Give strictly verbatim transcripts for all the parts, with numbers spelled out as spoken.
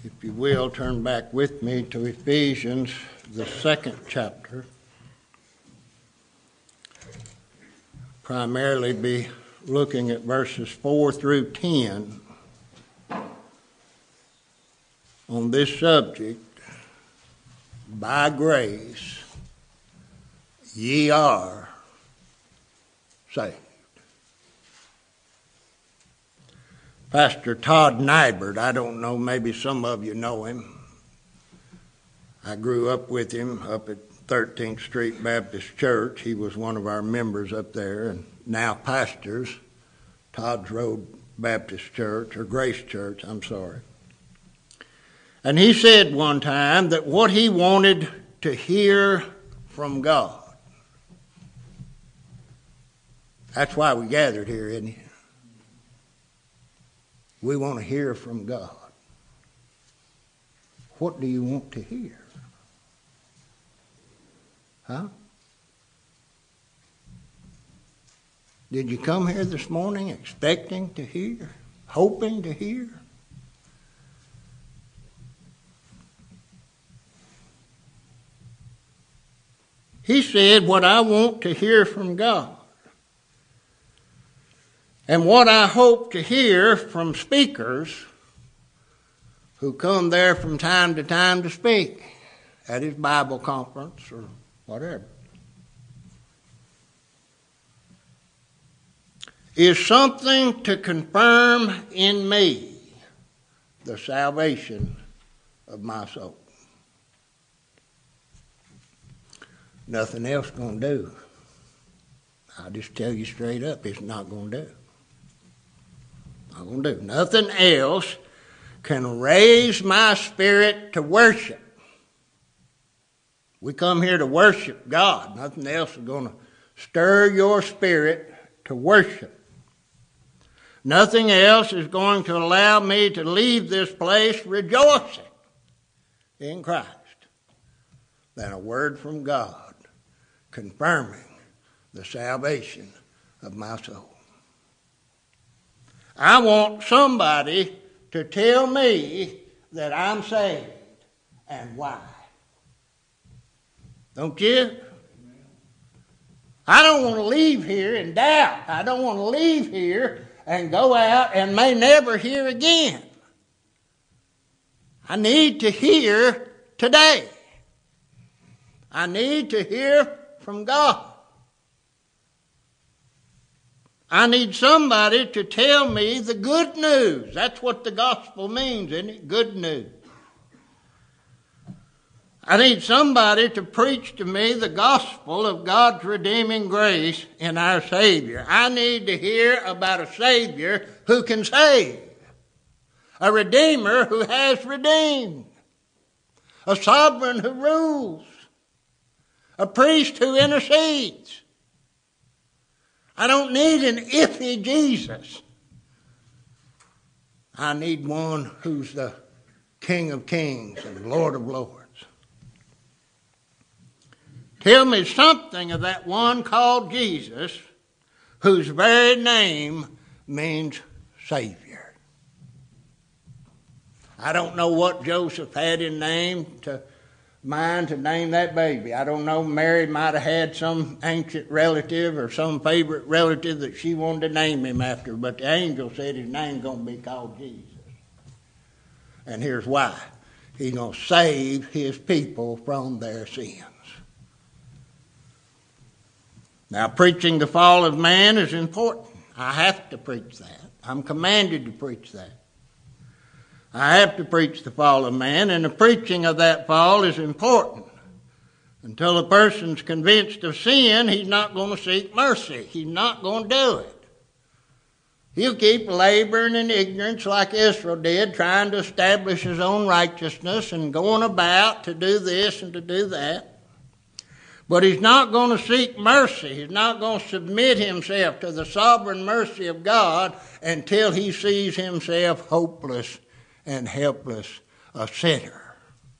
If you will, turn back with me to Ephesians, the second chapter. Primarily be looking at verses four through ten on this subject. By grace, ye are saved. Pastor Todd Nybert, I don't know, maybe some of you know him. I grew up with him up at thirteenth Street Baptist Church. He was one of our members up there and now pastors Todd's Road Baptist Church, or Grace Church, I'm sorry. And he said one time that what he wanted to hear from God, that's why we gathered here, isn't it? We want to hear from God. What do you want to hear? Huh? Did you come here this morning expecting to hear, hoping to hear? He said, what I want to hear from God, and what I hope to hear from speakers who come there from time to time to speak at his Bible conference or whatever, is something to confirm in me the salvation of my soul. Nothing else going to do. I'll just tell you straight up, it's not going to do. Not going to do. Nothing else can raise my spirit to worship. We come here to worship God. Nothing else is going to stir your spirit to worship. Nothing else is going to allow me to leave this place rejoicing in Christ than a word from God confirming the salvation of my soul. I want somebody to tell me that I'm saved and why. Don't you? I don't want to leave here in doubt. I don't want to leave here and go out and may never hear again. I need to hear today. I need to hear from God. I need somebody to tell me the good news. That's what the gospel means, isn't it? Good news. I need somebody to preach to me the gospel of God's redeeming grace in our Savior. I need to hear about a Savior who can save, a Redeemer who has redeemed, a sovereign who rules, a priest who intercedes. I don't need an iffy Jesus. I need one who's the King of Kings and Lord of Lords. Tell me something of that one called Jesus, whose very name means Savior. I don't know what Joseph had in name to mind to name that baby. I don't know, Mary might have had some ancient relative or some favorite relative that she wanted to name him after, but the angel said his name's going to be called Jesus. And here's why. He's going to save his people from their sins. Now, preaching the fall of man is important. I have to preach that. I'm commanded to preach that. I have to preach the fall of man, and the preaching of that fall is important. Until a person's convinced of sin, he's not going to seek mercy. He's not going to do it. He'll keep laboring in ignorance like Israel did, trying to establish his own righteousness and going about to do this and to do that. But he's not going to seek mercy. He's not going to submit himself to the sovereign mercy of God until he sees himself hopeless and helpless, a sinner.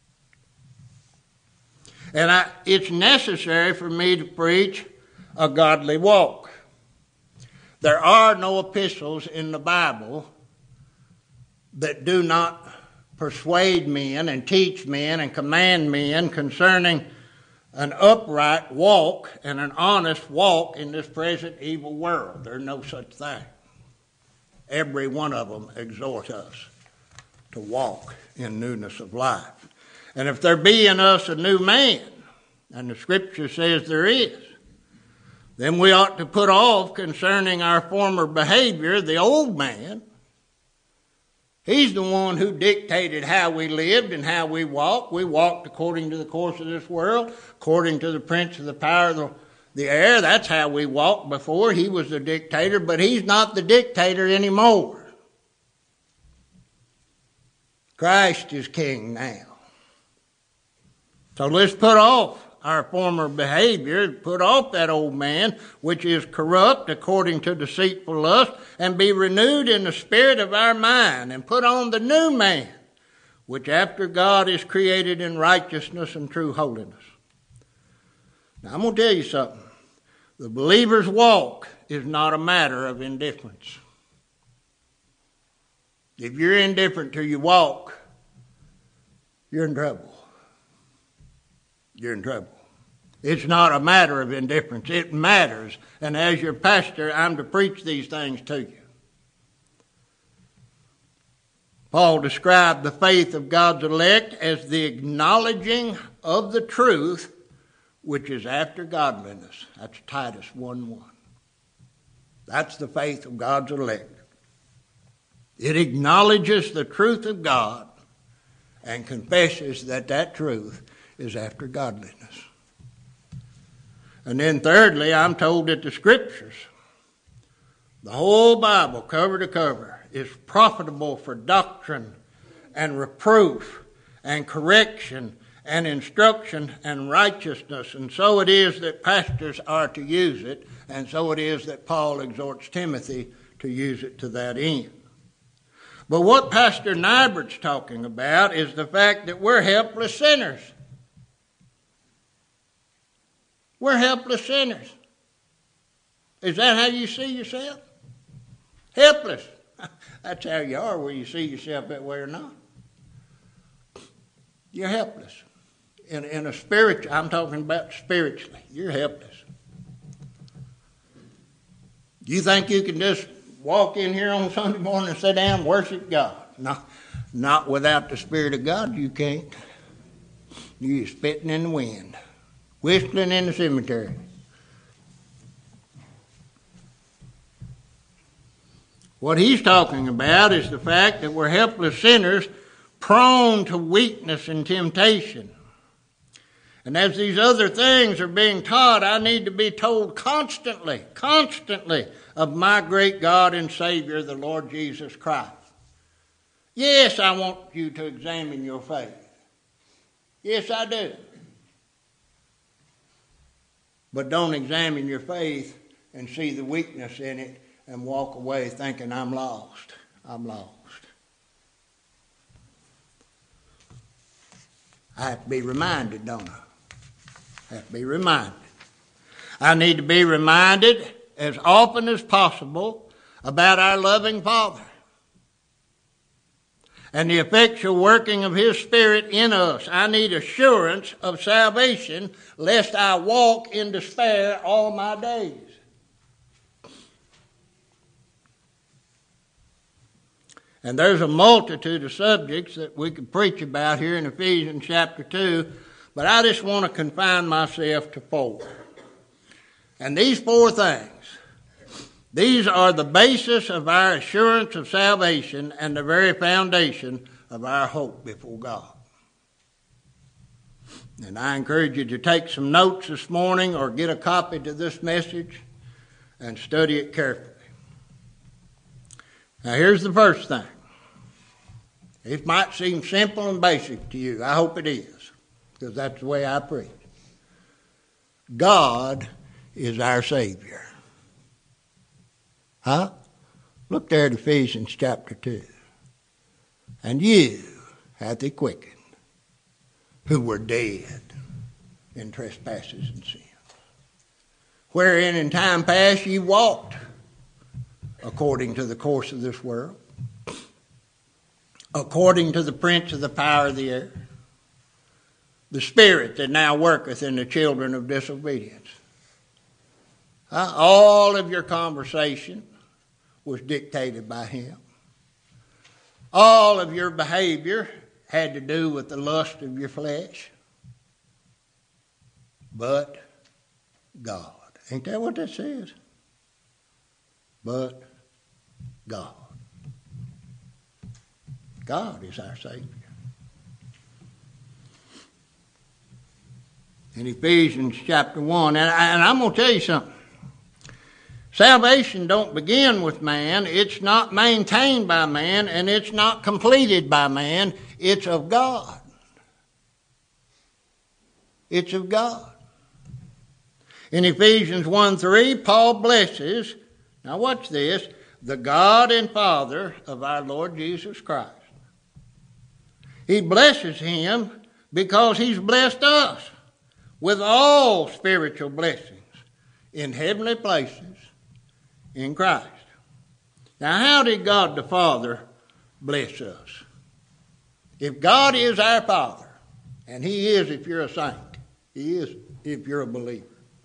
And I, it's necessary for me to preach a godly walk. There are no epistles in the Bible that do not persuade men and teach men and command men concerning an upright walk and an honest walk in this present evil world. There's no such thing. Every one of them exhort us to walk in newness of life. And if there be in us a new man, and the Scripture says there is, then we ought to put off concerning our former behavior the old man. He's the one who dictated how we lived and how we walked. We walked according to the course of this world, according to the prince of the power of the, the air. That's how we walked before. He was the dictator, but he's not the dictator anymore. Christ is king now. So let's put off our former behavior, put off that old man, which is corrupt according to deceitful lust, and be renewed in the spirit of our mind, and put on the new man, which after God is created in righteousness and true holiness. Now I'm going to tell you something. The believer's walk is not a matter of indifference. If you're indifferent to your walk, you're in trouble. You're in trouble. It's not a matter of indifference. It matters. And as your pastor, I'm to preach these things to you. Paul described the faith of God's elect as the acknowledging of the truth which is after godliness. That's Titus one one. That's the faith of God's elect. It acknowledges the truth of God and confesses that that truth is after godliness. And then thirdly, I'm told that the Scriptures, the whole Bible, cover to cover, is profitable for doctrine and reproof and correction and instruction and righteousness. And so it is that pastors are to use it, and so it is that Paul exhorts Timothy to use it to that end. But what Pastor Nybert's talking about is the fact that we're helpless sinners. We're helpless sinners. Is that how you see yourself? Helpless. That's how you are, whether you see yourself that way or not. You're helpless. In, in a spiritual, I'm talking about spiritually. You're helpless. You think you can just walk in here on Sunday morning and sit down and worship God? No, not without the Spirit of God, you can't. You're spitting in the wind, whistling in the cemetery. What he's talking about is the fact that we're helpless sinners prone to weakness and temptation. And as these other things are being taught, I need to be told constantly, constantly of my great God and Savior, the Lord Jesus Christ. Yes, I want you to examine your faith. Yes, I do. But don't examine your faith and see the weakness in it and walk away thinking, I'm lost. I'm lost. I have to be reminded, don't I? I have to be reminded. I need to be reminded as often as possible about our loving Father and the effectual working of His Spirit in us. I need assurance of salvation, lest I walk in despair all my days. And there's a multitude of subjects that we could preach about here in Ephesians chapter two, but I just want to confine myself to four. And these four things, these are the basis of our assurance of salvation and the very foundation of our hope before God. And I encourage you to take some notes this morning or get a copy to this message and study it carefully. Now here's the first thing. It might seem simple and basic to you. I hope it is, because that's the way I preach. God is our Savior. Huh? Look there at Ephesians chapter two. And you hath He quickened, who were dead in trespasses and sins, wherein in time past ye walked according to the course of this world, according to the prince of the power of the air, the spirit that now worketh in the children of disobedience. Uh, all of your conversation was dictated by him. All of your behavior had to do with the lust of your flesh. But God. Ain't that what that says? But God. God is our Savior. In Ephesians chapter one, and, I, and I'm going to tell you something. Salvation don't begin with man. It's not maintained by man, and it's not completed by man. It's of God. It's of God. In Ephesians one three, Paul blesses, now watch this, the God and Father of our Lord Jesus Christ. He blesses him because he's blessed us with all spiritual blessings in heavenly places in Christ. Now, how did God the Father bless us? If God is our Father, and he is if you're a saint, he is if you're a believer,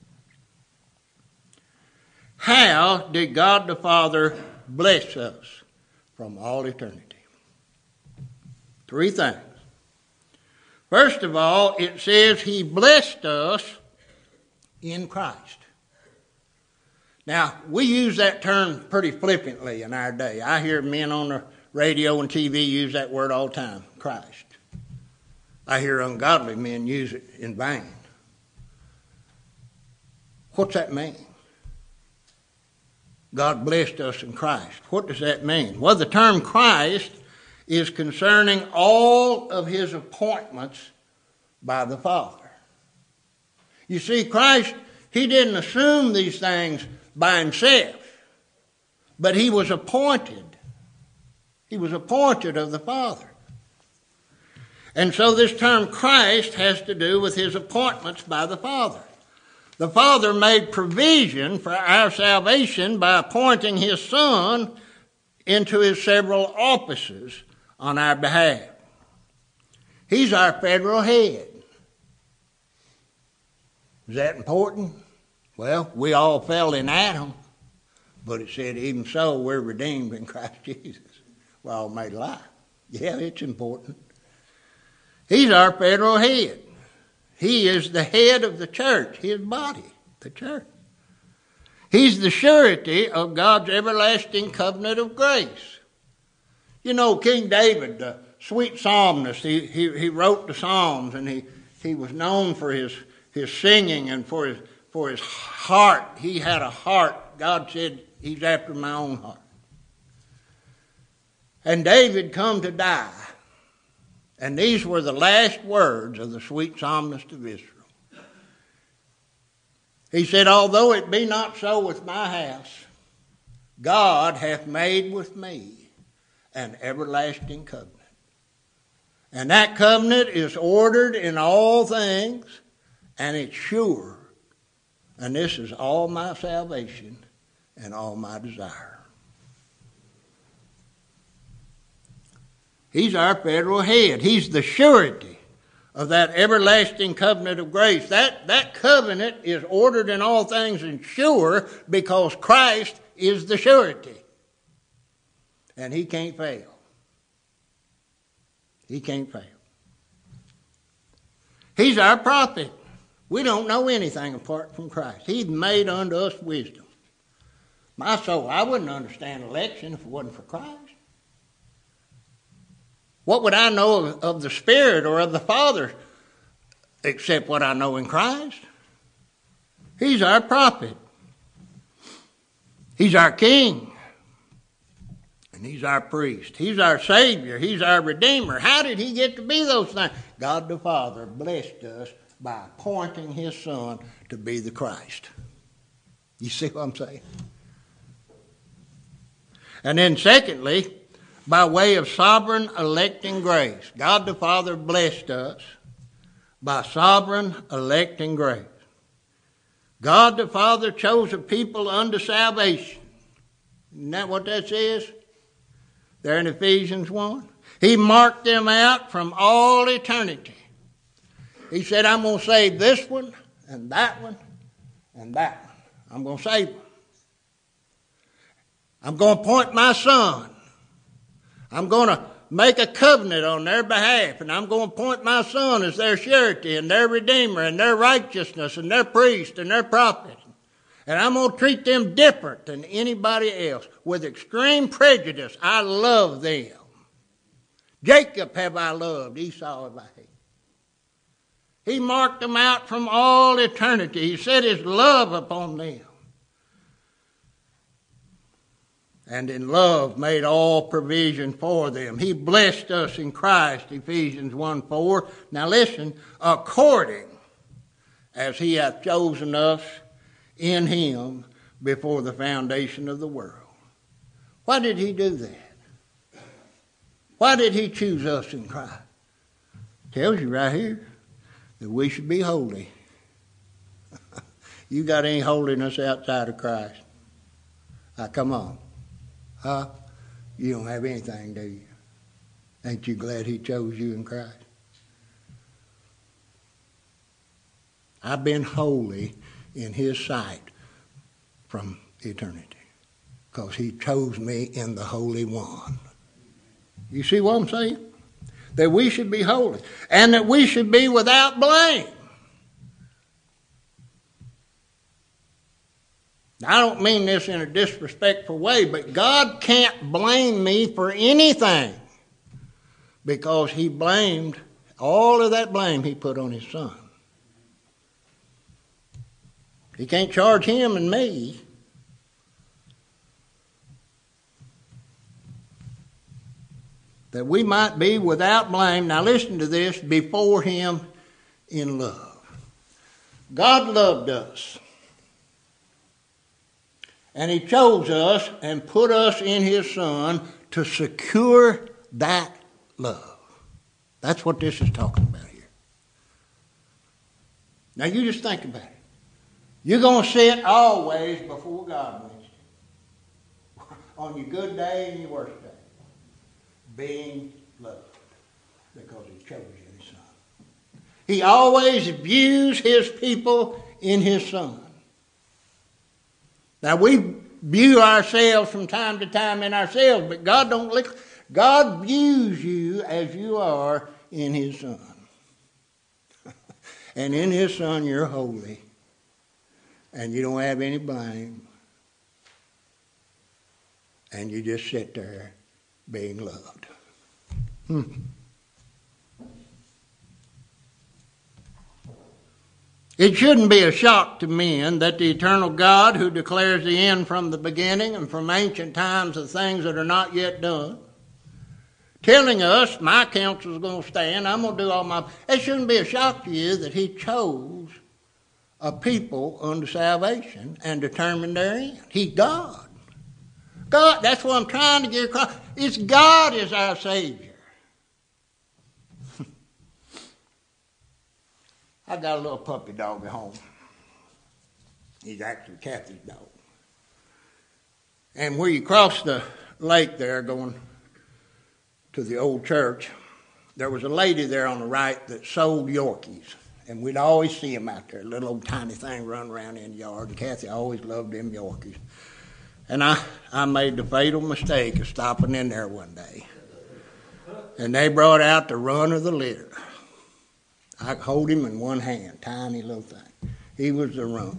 how did God the Father bless us from all eternity? Three things. First of all, it says he blessed us in Christ. Now, we use that term pretty flippantly in our day. I hear men on the radio and T V use that word all the time, Christ. I hear ungodly men use it in vain. What's that mean? God blessed us in Christ. What does that mean? Well, the term Christ is concerning all of his appointments by the Father. You see, Christ, he didn't assume these things by himself, but he was appointed. He was appointed of the Father. And so this term Christ has to do with his appointments by the Father. The Father made provision for our salvation by appointing his Son into his several offices on our behalf. He's our federal head. Is that important? Well, we all fell in Adam, but it said even so we're redeemed in Christ Jesus. We're all made alive. Yeah, it's important. He's our federal head. He is the head of the church, his body, the church. He's the surety of God's everlasting covenant of grace. You know, King David, the sweet psalmist, he, he, he wrote the Psalms, and he, he was known for his, his singing and for his, for his heart. He had a heart. God said, he's after my own heart. And David come to die. And these were the last words of the sweet psalmist of Israel. He said, although it be not so with my house, God hath made with me an everlasting covenant. And that covenant is ordered in all things, and it's sure. And this is all my salvation and all my desire. He's our federal head. He's the surety of that everlasting covenant of grace. That, that covenant is ordered in all things and sure because Christ is the surety. And he can't fail. He can't fail. He's our prophet. We don't know anything apart from Christ. He's made unto us wisdom. My soul, I wouldn't understand election if it wasn't for Christ. What would I know of, of the Spirit or of the Father except what I know in Christ? He's our prophet. He's our king. And he's our priest. He's our Savior. He's our Redeemer. How did he get to be those things? God the Father blessed us by appointing his Son to be the Christ. You see what I'm saying? And then secondly, by way of sovereign electing grace. God the Father blessed us by sovereign electing grace. God the Father chose a people unto salvation. Isn't that what that says? There in Ephesians one. He marked them out from all eternity. He said, I'm going to save this one and that one and that one. I'm going to save them. I'm going to appoint my son. I'm going to make a covenant on their behalf, and I'm going to appoint my son as their surety and their redeemer and their righteousness and their priest and their prophet. And I'm going to treat them different than anybody else with extreme prejudice. I love them. Jacob have I loved, Esau have I hated. He marked them out from all eternity. He set his love upon them. And in love made all provision for them. He blessed us in Christ, Ephesians one four. Now listen, according as he hath chosen us in him before the foundation of the world. Why did he do that? Why did he choose us in Christ? Tells you right here that we should be holy. You got any holiness outside of Christ? Now come on. Huh? You don't have anything, do you? Ain't you glad he chose you in Christ? I've been holy in his sight from eternity because he chose me in the Holy One. You see what I'm saying? That we should be holy and that we should be without blame. I don't mean this in a disrespectful way, but God can't blame me for anything because he blamed, all of that blame he put on his son. He can't charge him and me. That we might be without blame, now listen to this, before him in love. God loved us. And he chose us and put us in his son to secure that love. That's what this is talking about here. Now you just think about it. You're going to sit always before God, Wednesday, on your good day and your worst day, being loved because he chose you in his son. He always views his people in his son. Now we view ourselves from time to time in ourselves, but God don't look. God views you as you are in his son. And in his son you're holy. And you don't have any blame. And you just sit there being loved. Hmm. It shouldn't be a shock to men that the eternal God, who declares the end from the beginning and from ancient times of things that are not yet done, telling us my counsel is going to stand, I'm going to do all my... It shouldn't be a shock to you that he chose a people unto salvation and determined their end. He's God. God, that's what I'm trying to get across. It's God is our Savior. I got a little puppy dog at home. He's actually Kathy's dog. And where you cross the lake there going to the old church, there was a lady there on the right that sold Yorkies. And we'd always see them out there, a little old tiny thing running around in the yard. And Kathy always loved them Yorkies. And I, I made the fatal mistake of stopping in there one day. And they brought out the run of the litter. I could hold him in one hand, tiny little thing. He was the run.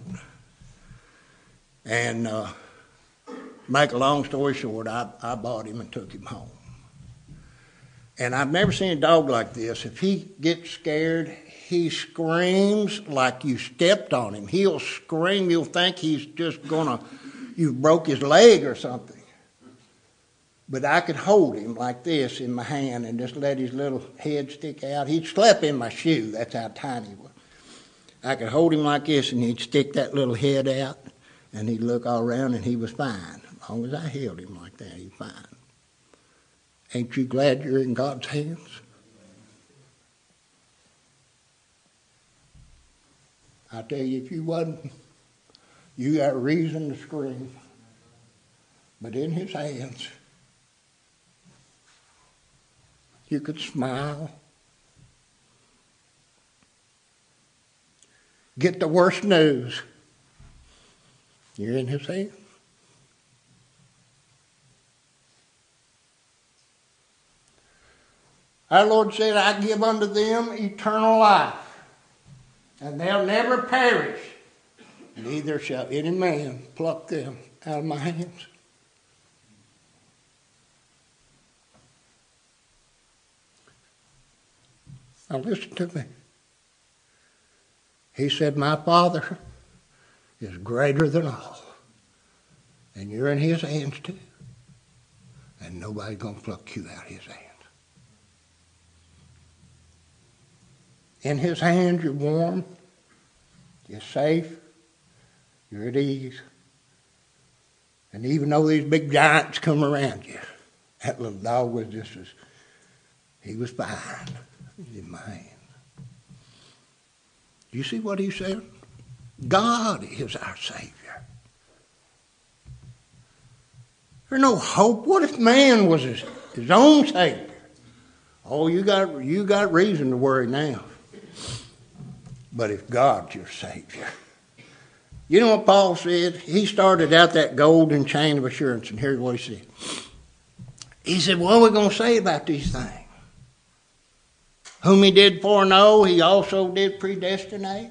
And uh, make a long story short, I, I bought him and took him home. And I've never seen a dog like this. If he gets scared, he screams like you stepped on him. He'll scream. You'll think he's just going to, you broke his leg or something. But I could hold him like this in my hand and just let his little head stick out. He'd slept in my shoe. That's how tiny he was. I could hold him like this and he'd stick that little head out and he'd look all around and he was fine. As long as I held him like that, he's fine. Ain't you glad you're in God's hands? I tell you, if you wasn't, you got reason to scream. But in his hands, You could smile. Get the worst news. You're in his hands. Our Lord said, I give unto them eternal life, and they'll never perish, neither shall any man pluck them out of my hands. Now listen to me. He said, my Father is greater than all, and you're in his hands too, and nobody's going to pluck you out of his hands. In his hands, you're warm, you're safe, you're at ease. And even though these big giants come around you, that little dog was just as, he was fine. He's in my hands. Do you see what he said? God is our Savior. There's no hope. What if man was his, his own Savior? Oh, you got, you got reason to worry now. But if God's your Savior. You know what Paul said? He started out that golden chain of assurance, and here's what he said. He said, what are we going to say about these things? Whom he did foreknow, he also did predestinate.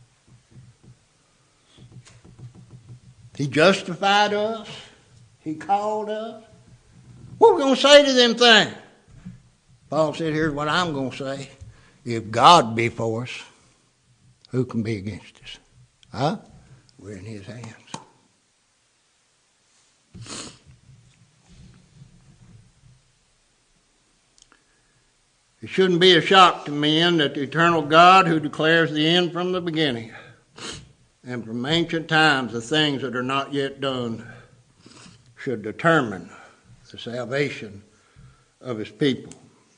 He justified us. He called us. What are we going to say to them things? Paul said, here's what I'm going to say. If God be for us, who can be against us? Huh? We're in his hands. It shouldn't be a shock to men that the eternal God who declares the end from the beginning and from ancient times the things that are not yet done should determine the salvation of his people.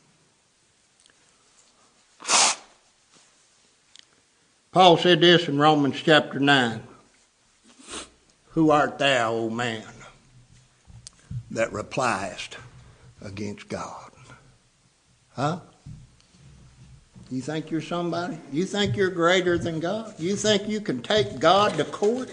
Paul said this in Romans chapter nine. Who art thou, O man, that repliest against God? Huh? You think you're somebody? You think you're greater than God? You think you can take God to court?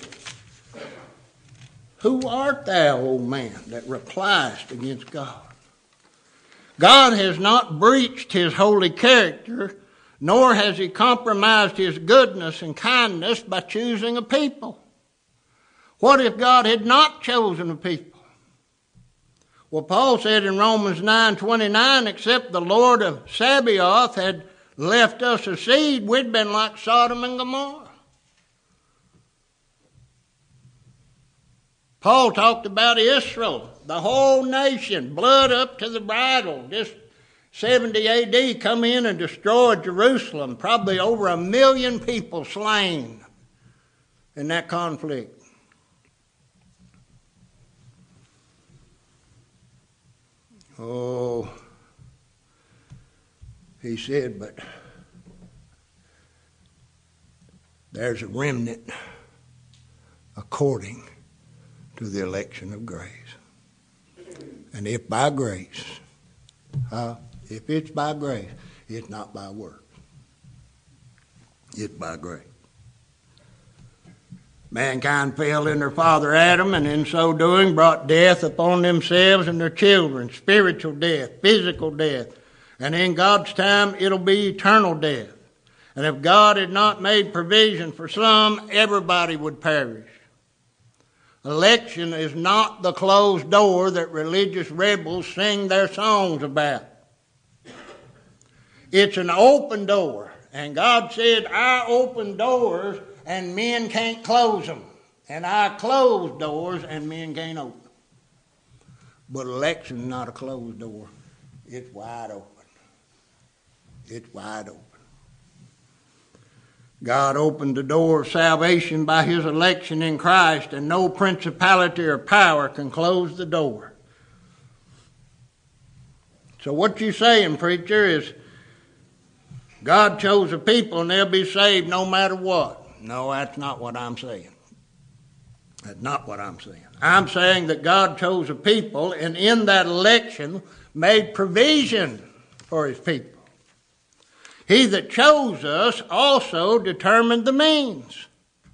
Who art thou, O man, that repliest against God? God has not breached his holy character, nor has he compromised his goodness and kindness by choosing a people. What if God had not chosen a people? Well, Paul said in Romans nine twenty-nine, except the Lord of Sabaoth had left us a seed, we'd been like Sodom and Gomorrah. Paul talked about Israel, the whole nation, blood up to the bridle. Just seventy A D come in and destroyed Jerusalem. Probably over a million people slain in that conflict. Oh, he said, but there's a remnant according to the election of grace. And if by grace, uh, if it's by grace, it's not by work. It's by grace. Mankind fell in their father Adam, and in so doing brought death upon themselves and their children, spiritual death, physical death. And in God's time, it'll be eternal death. And if God had not made provision for some, everybody would perish. Election is not the closed door that religious rebels sing their songs about. It's an open door. And God said, I open doors and men can't close them. And I close doors and men can't open them. But election is not a closed door. It's wide open. It's wide open. God opened the door of salvation by his election in Christ, and no principality or power can close the door. So what you saying, preacher, is God chose a people and they'll be saved no matter what. No, that's not what I'm saying. That's not what I'm saying. I'm saying that God chose a people and in that election made provision for his people. He that chose us also determined the means.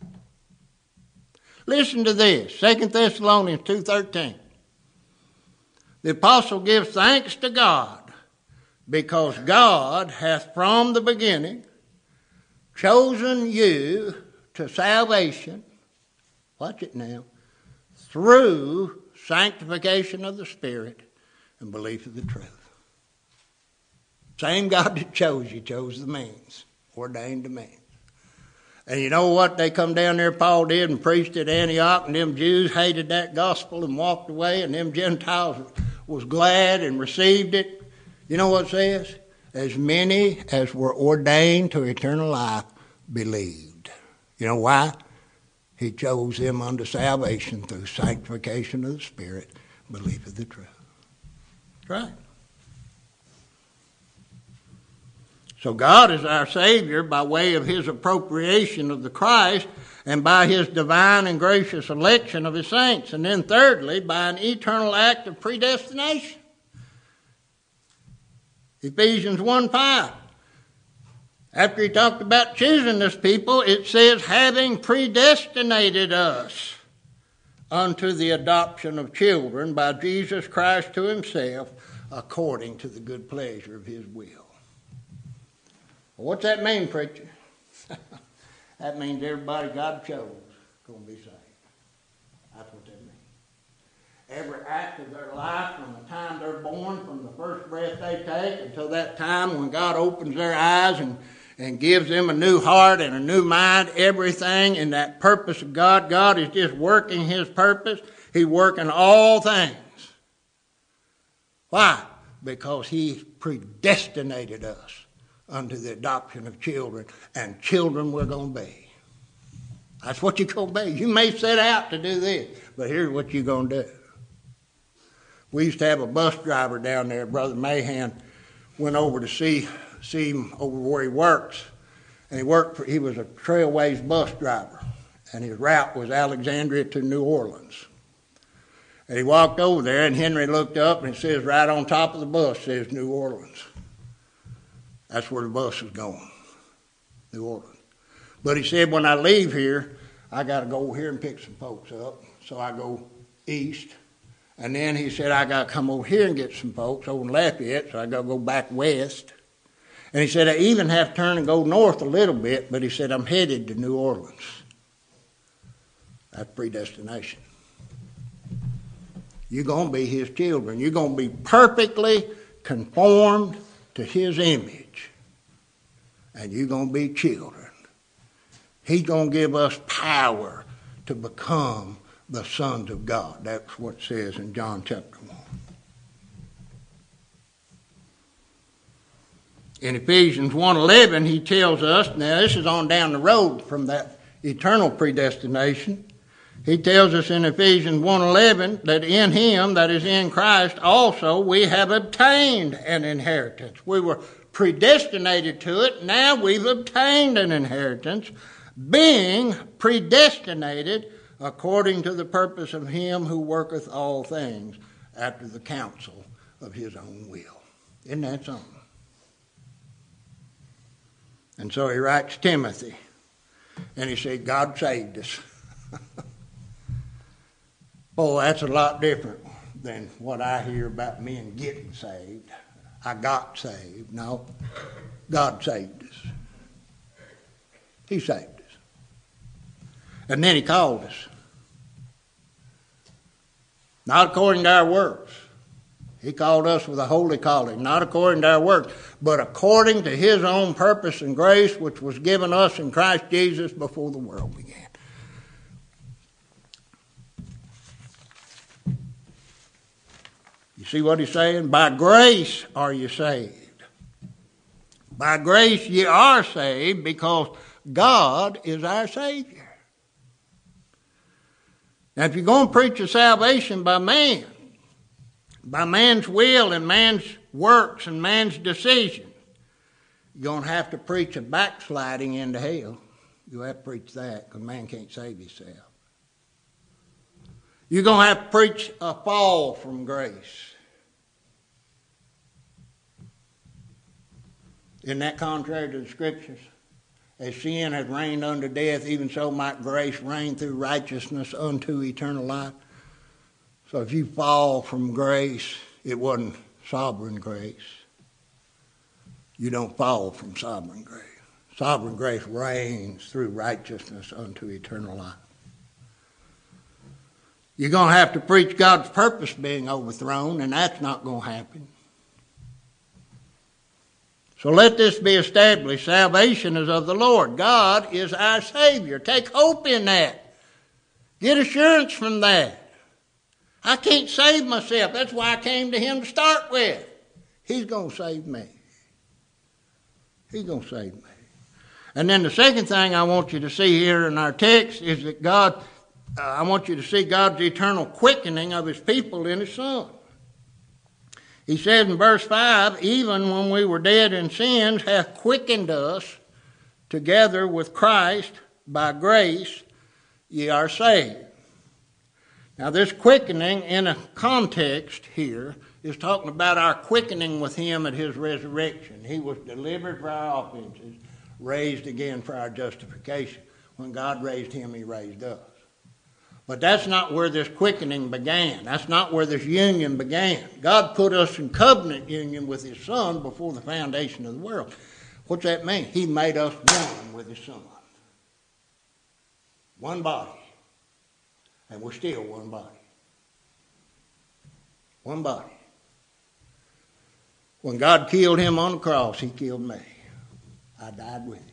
Listen to this, Second Thessalonians two thirteen. The apostle gives thanks to God, because God hath from the beginning chosen you to salvation, watch it now, through sanctification of the Spirit and belief of the truth. Same God that chose you chose the means, ordained the means. And you know what they come down there, Paul did, and preached at Antioch, and them Jews hated that gospel and walked away, and them Gentiles was glad and received it. You know what it says? As many as were ordained to eternal life believed. You know why? He chose them unto salvation through sanctification of the Spirit, belief of the truth. That's right. So God is our Savior by way of his appropriation of the Christ and by his divine and gracious election of his saints. And then thirdly, by an eternal act of predestination. Ephesians one five. After he talked about choosing this people, it says, having predestinated us unto the adoption of children by Jesus Christ to himself, according to the good pleasure of his will. Well, what's that mean, preacher? That means everybody God chose is going to be saved. That's what that means. Every act of their life, from the time they're born, from the first breath they take, until that time when God opens their eyes and, and gives them a new heart and a new mind, everything in that purpose of God. God is just working his purpose. He's working all things. Why? Because he predestinated us unto the adoption of children, and children we're going to be. That's what you're going to be. You may set out to do this, but here's what you're going to do. We used to have a bus driver down there. Brother Mahan went over to see see him over where he works, and he worked for. He was a Trailways bus driver, and his route was Alexandria to New Orleans. And he walked over there, and Henry looked up, and it says right on top of the bus says New Orleans. That's where the bus is going, New Orleans. But he said, when I leave here, I got to go over here and pick some folks up. So I go east. And then he said, I got to come over here and get some folks over in Lafayette, so I got to go back west. And he said, I even have to turn and go north a little bit, but he said, I'm headed to New Orleans. That's predestination. You're going to be his children. You're going to be perfectly conformed to his image. And you're going to be children. He's going to give us power to become the sons of God. That's what it says in John chapter one. In Ephesians one eleven, he tells us, now this is on down the road from that eternal predestination. He tells us in Ephesians one eleven that in him, that is in Christ, also we have obtained an inheritance. We were predestinated to it. Now we've obtained an inheritance, being predestinated according to the purpose of him who worketh all things after the counsel of his own will. Isn't that something? And so he writes Timothy, and he said, God saved us. Oh, that's a lot different than what I hear about men getting saved. I got saved. No, God saved us. He saved us. And then he called us. Not according to our works. He called us with a holy calling, not according to our works, but according to his own purpose and grace, which was given us in Christ Jesus before the world began. You see what he's saying? By grace are you saved. By grace ye are saved because God is our Savior. Now, if you're going to preach a salvation by man, by man's will and man's works and man's decision, you're going to have to preach a backsliding into hell. You'll have to preach that because man can't save himself. You're going to have to preach a fall from grace. Isn't that contrary to the Scriptures? As sin hath reigned unto death, even so might grace reign through righteousness unto eternal life. So if you fall from grace, it wasn't sovereign grace. You don't fall from sovereign grace. Sovereign grace reigns through righteousness unto eternal life. You're going to have to preach God's purpose being overthrown, and that's not going to happen. So let this be established. Salvation is of the Lord. God is our Savior. Take hope in that. Get assurance from that. I can't save myself. That's why I came to Him to start with. He's going to save me. He's going to save me. And then the second thing I want you to see here in our text is that God, uh, I want you to see God's eternal quickening of His people in His Son. He says in verse five, even when we were dead in sins, hath quickened us together with Christ. By grace ye are saved. Now this quickening in a context here is talking about our quickening with Him at His resurrection. He was delivered for our offenses, raised again for our justification. When God raised Him, He raised us. But that's not where this quickening began. That's not where this union began. God put us in covenant union with His Son before the foundation of the world. What's that mean? He made us one with His Son. One body. And we're still one body. One body. When God killed Him on the cross, He killed me. I died with Him.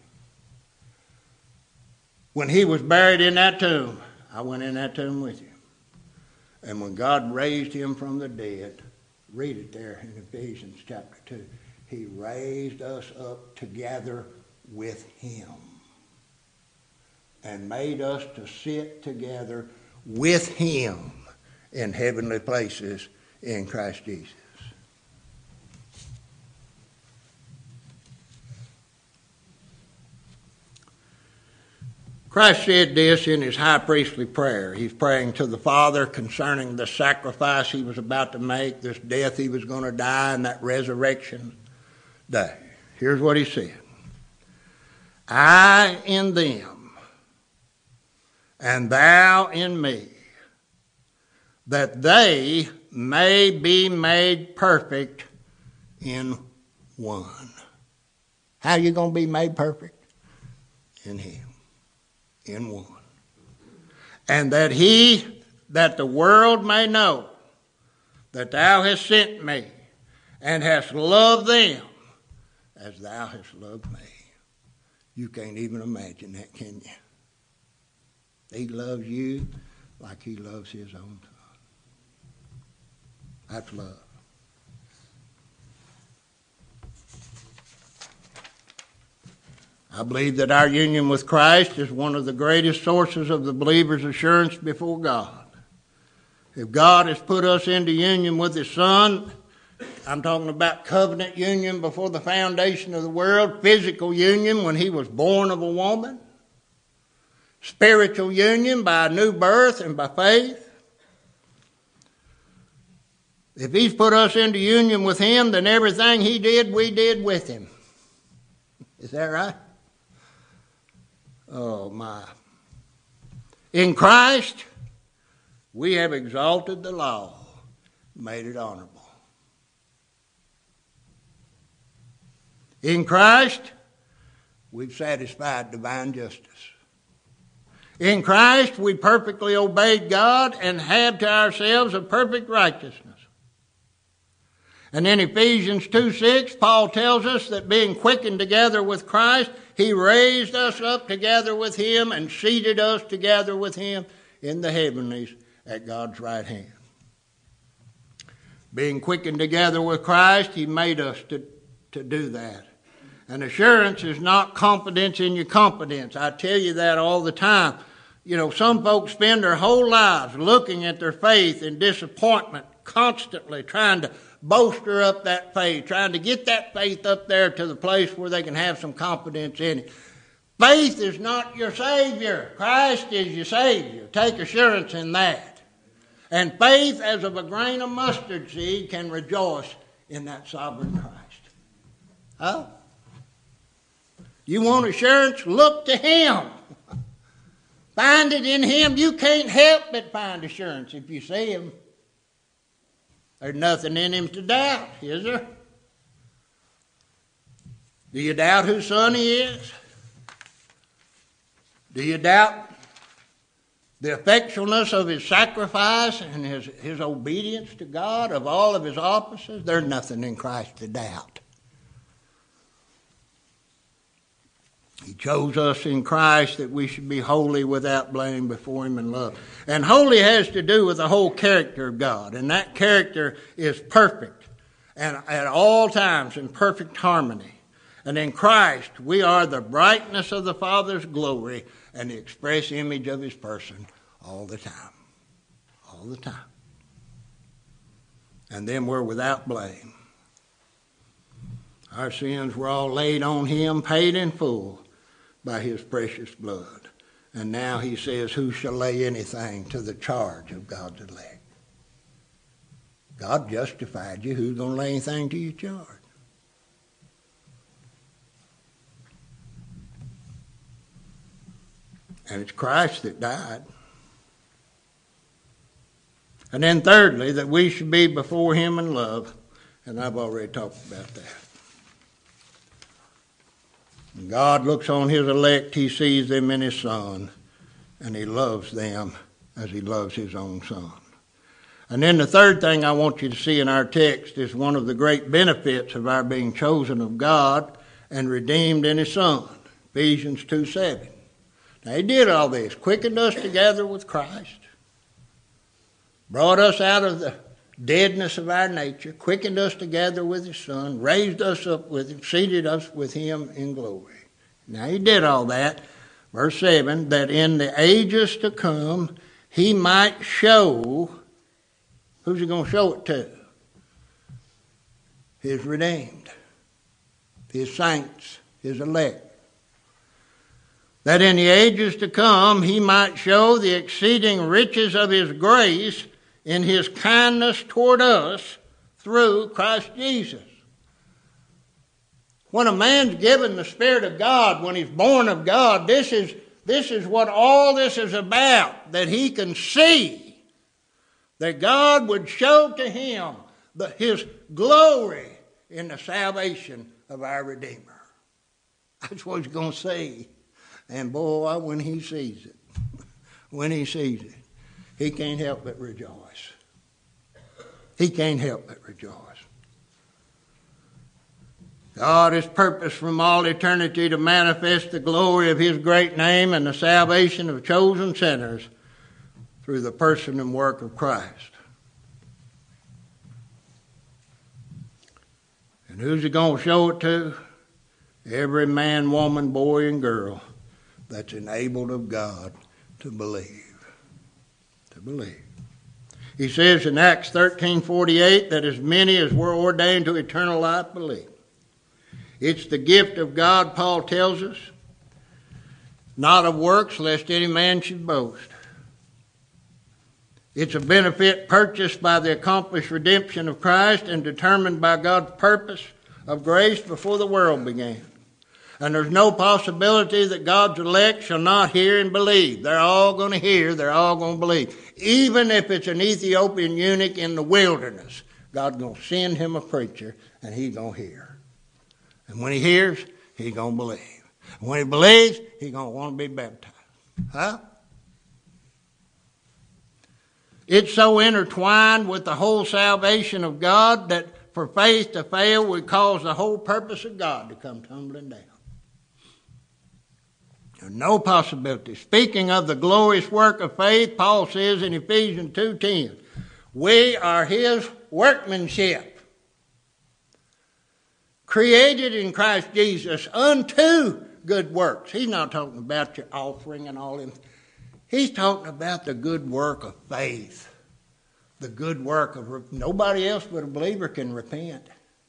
When He was buried in that tomb, I went in that tomb with Him. And when God raised Him from the dead, read it there in Ephesians chapter two, He raised us up together with Him and made us to sit together with Him in heavenly places in Christ Jesus. Christ said this in His high priestly prayer. He's praying to the Father concerning the sacrifice He was about to make, this death He was going to die, and that resurrection day. Here's what He said. I in them, and thou in me, that they may be made perfect in one. How are you going to be made perfect? In Him. In one. And that He, that the world may know that Thou hast sent me and hast loved them as Thou hast loved me. You can't even imagine that, can you? He loves you like He loves His own Son. That's love. I believe that our union with Christ is one of the greatest sources of the believer's assurance before God. If God has put us into union with His Son, I'm talking about covenant union before the foundation of the world, physical union when He was born of a woman, spiritual union by a new birth and by faith. If He's put us into union with Him, then everything He did, we did with Him. Is that right? Oh, my. In Christ, we have exalted the law, made it honorable. In Christ, we've satisfied divine justice. In Christ, we perfectly obeyed God and have to ourselves a perfect righteousness. And in Ephesians two six, Paul tells us that being quickened together with Christ, He raised us up together with Him and seated us together with Him in the heavenlies at God's right hand. Being quickened together with Christ, He made us to, to do that. And assurance is not confidence in your competence. I tell you that all the time. You know, some folks spend their whole lives looking at their faith in disappointment, constantly trying to bolster up that faith, trying to get that faith up there to the place where they can have some confidence in it. Faith is not your Savior. Christ is your Savior. Take assurance in that. And faith, as of a grain of mustard seed, can rejoice in that sovereign Christ. Huh? You want assurance? Look to Him. Find it in Him. You can't help but find assurance if you see Him. There's nothing in Him to doubt, is there? Do you doubt whose son He is? Do you doubt the effectualness of His sacrifice and His, his obedience to God, of all of His offices? There's nothing in Christ to doubt. He chose us in Christ that we should be holy without blame before Him in love. And holy has to do with the whole character of God. And that character is perfect and at all times in perfect harmony. And in Christ, we are the brightness of the Father's glory and the express image of His person all the time. All the time. And then we're without blame. Our sins were all laid on Him, paid in full by His precious blood. And now He says, who shall lay anything to the charge of God's elect? God justified you. Who's going to lay anything to your charge? And it's Christ that died. And then thirdly, that we should be before Him in love. And I've already talked about that. When God looks on His elect, He sees them in His Son. And He loves them as He loves His own Son. And then the third thing I want you to see in our text is one of the great benefits of our being chosen of God and redeemed in His Son. Ephesians two seven. Now, He did all this, quickened us together with Christ, brought us out of the deadness of our nature, quickened us together with His Son, raised us up with Him, seated us with Him in glory. Now, He did all that. Verse seven, that in the ages to come, He might show, who's He going to show it to? His redeemed, His saints, His elect. That in the ages to come He might show the exceeding riches of His grace in His kindness toward us through Christ Jesus. When a man's given the Spirit of God, when he's born of God, this is, this is what all this is about, that he can see that God would show to him the, His glory in the salvation of our Redeemer. That's what he's going to see. And boy, when he sees it, when he sees it, he can't help but rejoice. He can't help but rejoice. God has purposed from all eternity to manifest the glory of His great name and the salvation of chosen sinners through the person and work of Christ. And who's He going to show it to? Every man, woman, boy, and girl that's enabled of God to believe. To believe. He says in Acts thirteen forty-eight that as many as were ordained to eternal life believe. It's the gift of God, Paul tells us, not of works, lest any man should boast. It's a benefit purchased by the accomplished redemption of Christ and determined by God's purpose of grace before the world began. And there's no possibility that God's elect shall not hear and believe. They're all going to hear. They're all going to believe. Even if it's an Ethiopian eunuch in the wilderness, God's going to send him a preacher, and he's going to hear. And when he hears, he's going to believe. And when he believes, he's going to want to be baptized. Huh? It's so intertwined with the whole salvation of God that for faith to fail would cause the whole purpose of God to come tumbling down. There's no possibility. Speaking of the glorious work of faith, Paul says in Ephesians two ten, we are His workmanship, created in Christ Jesus unto good works. He's not talking about your offering and all them. He's talking about the good work of faith. The good work of... Nobody else but a believer can repent.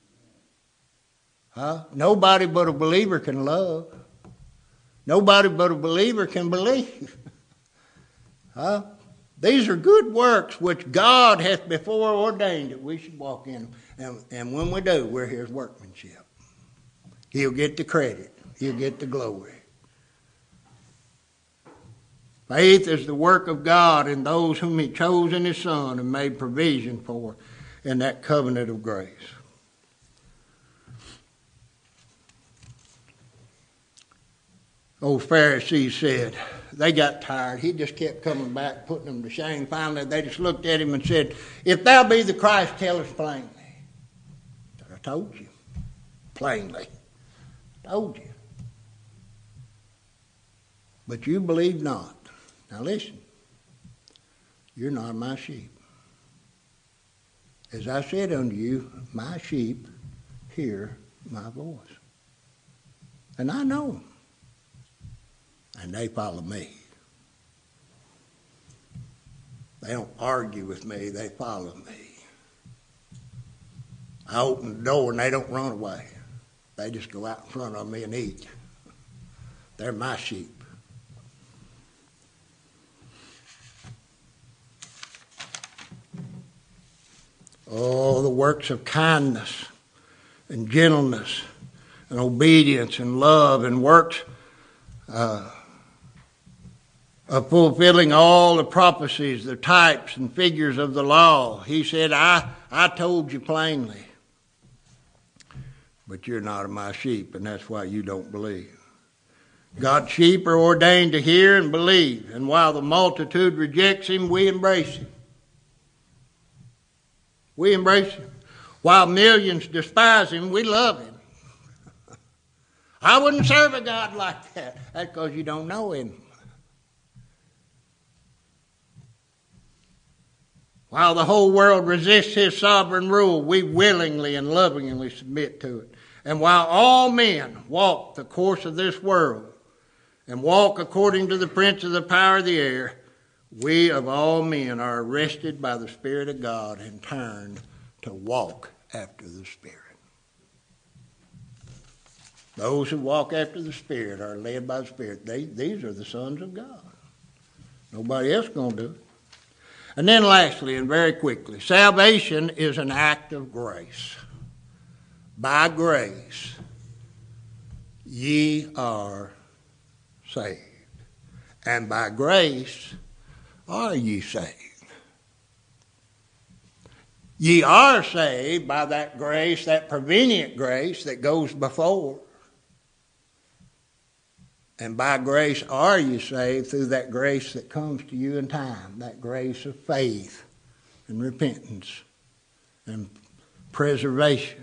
Huh? Nobody but a believer can love. Nobody but a believer can believe. Huh? These are good works which God hath before ordained that we should walk in. And, and when we do, we're His workmanship. He'll get the credit. He'll get the glory. Faith is the work of God in those whom he chose in his Son and made provision for in that covenant of grace. Old Pharisees said, they got tired. He just kept coming back, putting them to shame. Finally, they just looked at him and said, if thou be the Christ, tell us plainly. I told you, plainly. I told you. But you believe not. Now listen, you're not my sheep. As I said unto you, my sheep hear my voice. And I know them. And they follow me. They don't argue with me, they follow me. I open the door and they don't run away. They just go out in front of me and eat. They're my sheep. Oh, the works of kindness and gentleness and obedience and love and works uh, of fulfilling all the prophecies, the types and figures of the law. He said, I, I told you plainly, but you're not of my sheep, and that's why you don't believe. God's sheep are ordained to hear and believe, and while the multitude rejects him, we embrace him. We embrace him. While millions despise him, we love him. I wouldn't serve a God like that. That's because you don't know him. While the whole world resists his sovereign rule, we willingly and lovingly submit to it. And while all men walk the course of this world and walk according to the prince of the power of the air, we of all men are arrested by the Spirit of God and turned to walk after the Spirit. Those who walk after the Spirit are led by the Spirit. They, these are the sons of God. Nobody else is going to do it. And then lastly, and very quickly, salvation is an act of grace. By grace, ye are saved. And by grace are ye saved. Ye are saved by that grace, that prevenient grace that goes before. And by grace are you saved through that grace that comes to you in time, that grace of faith and repentance and preservation.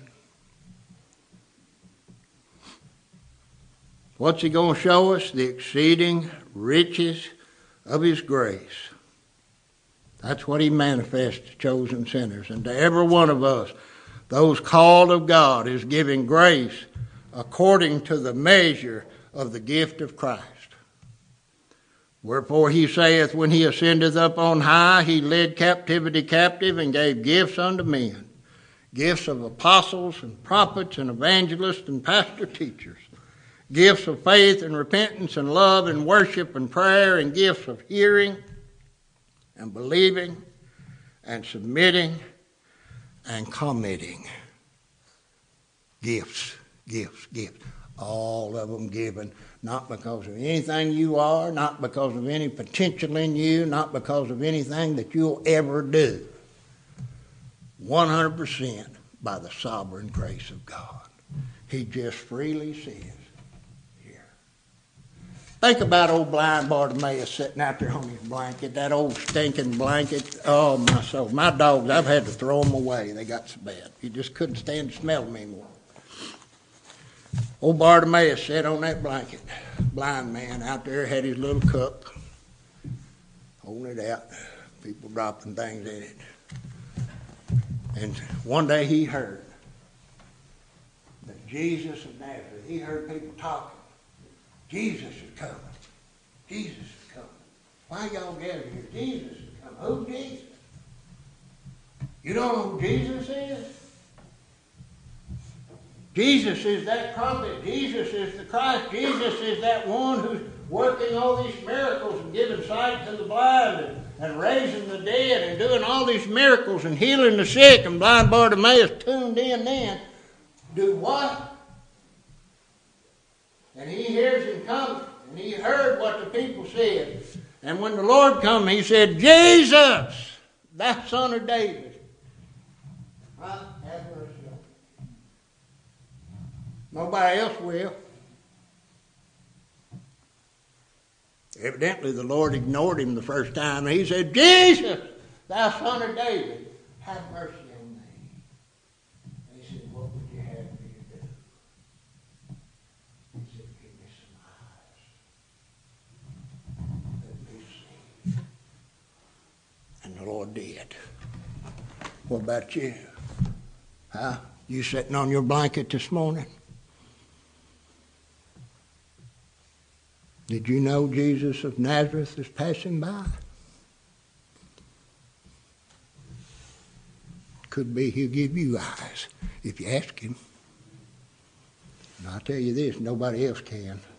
What's he going to show us? The exceeding riches of his grace. That's what he manifests to chosen sinners. And to every one of us, those called of God, is giving grace according to the measure of the gift of Christ. Wherefore he saith, when he ascendeth up on high, he led captivity captive and gave gifts unto men. Gifts of apostles and prophets and evangelists and pastor teachers. Gifts of faith and repentance and love and worship and prayer, and gifts of hearing and believing and submitting and committing. Gifts, gifts, gifts. All of them given, not because of anything you are, not because of any potential in you, not because of anything that you'll ever do. one hundred percent by the sovereign grace of God. He just freely says, here. Think about old blind Bartimaeus sitting out there on his blanket, that old stinking blanket. Oh, my soul. My dogs, I've had to throw them away. They got so bad. You just couldn't stand to smell them anymore. Old Bartimaeus sat on that blanket, blind man out there, had his little cup, holding it out, people dropping things in it. And one day he heard that Jesus of Nazareth, he heard people talking. Jesus is coming. Jesus is coming. Why y'all gathered here? Jesus is coming. Who Jesus? You don't know who Jesus is? Jesus is that prophet. Jesus is the Christ. Jesus is that one who's working all these miracles and giving sight to the blind and, and raising the dead and doing all these miracles and healing the sick. And blind Bartimaeus tuned in then. Do what? And he hears him coming. And he heard what the people said. And when the Lord come, he said, Jesus, thou son of David, right? Have mercy on me. Nobody else will. Evidently the Lord ignored him the first time. He said, Jesus, thou son of David, have mercy on me. And he said, what would you have me to do? He said, give me some eyes. Let me see. And the Lord did. What about you? Huh? You sitting on your blanket this morning? Did you know Jesus of Nazareth is passing by? Could be he'll give you eyes if you ask him. And I'll tell you this, nobody else can.